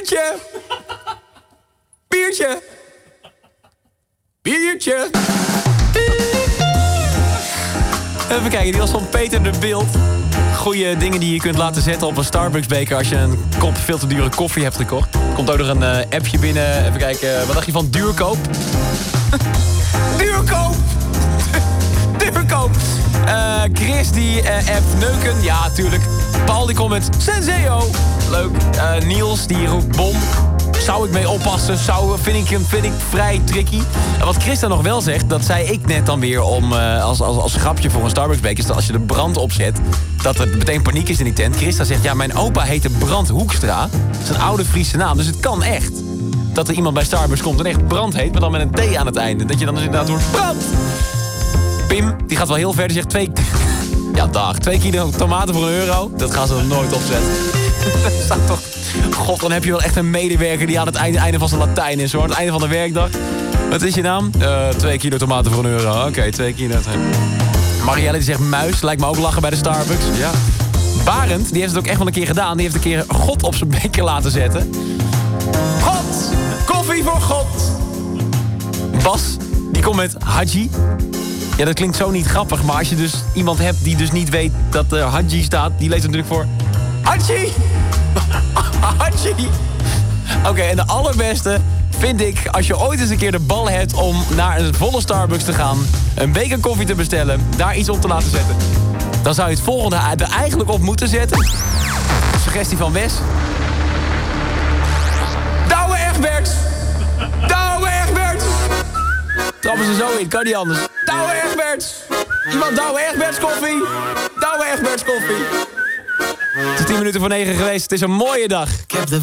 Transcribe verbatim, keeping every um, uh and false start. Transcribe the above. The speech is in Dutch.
Biertje! Biertje! Biertje! Even kijken, die was van Peter de Beeld. Goeie dingen die je kunt laten zetten op een Starbucks beker als je een kop veel te dure koffie hebt gekocht. Komt ook nog een uh, appje binnen. Even kijken, wat dacht je van duurkoop? Duurkoop! Duurkoop! Uh, Chris die uh, appt neuken. Ja, tuurlijk. Paul die komt met Senseo. Leuk. Uh, Niels die roept bom. Zou ik mee oppassen? Zou, vind, ik, vind ik vrij tricky. En wat Chris dan nog wel zegt, dat zei ik net dan weer om uh, als, als, als grapje voor een Starbucks beker, is dat als je de brand opzet, dat er meteen paniek is in die tent. Christa zegt, ja, mijn opa heette Brand Hoekstra. Dat is een oude Friese naam, dus het kan echt. Dat er iemand bij Starbucks komt en echt Brand heet, maar dan met een T aan het einde. Dat je dan dus inderdaad hoort, Brand! Pim, die gaat wel heel ver, die zegt twee... Ja, dag. Twee kilo tomaten voor een euro. Dat gaan ze er nooit opzetten. Dat staat toch... God, dan heb je wel echt een medewerker die aan het einde, einde van zijn Latijn is, hoor. Aan het einde van de werkdag. Wat is je naam? Uh, twee kilo tomaten voor een euro. Oké, okay, twee kilo. Marielle die zegt muis. Lijkt me ook lachen bij de Starbucks. Ja. Barend, die heeft het ook echt wel een keer gedaan. Die heeft een keer God op zijn beker laten zetten. God! Koffie voor God! Bas, die komt met Haji. Ja, dat klinkt zo niet grappig. Maar als je dus iemand hebt die dus niet weet dat er Haji staat, die leest natuurlijk voor Haji! Haji! Oké, okay, en de allerbeste vind ik, als je ooit eens een keer de bal hebt om naar een volle Starbucks te gaan, een beker koffie te bestellen, daar iets op te laten zetten, dan zou je het volgende er eigenlijk op moeten zetten. Suggestie van Wes. Douwe Egberts! Douwe Egberts! Trappen ze zo in, kan niet anders. Douwe Egberts! Iemand Douwe Egberts koffie? Douwe Egberts koffie. Het is tien minuten voor negen geweest. Het is een mooie dag. Ik heb de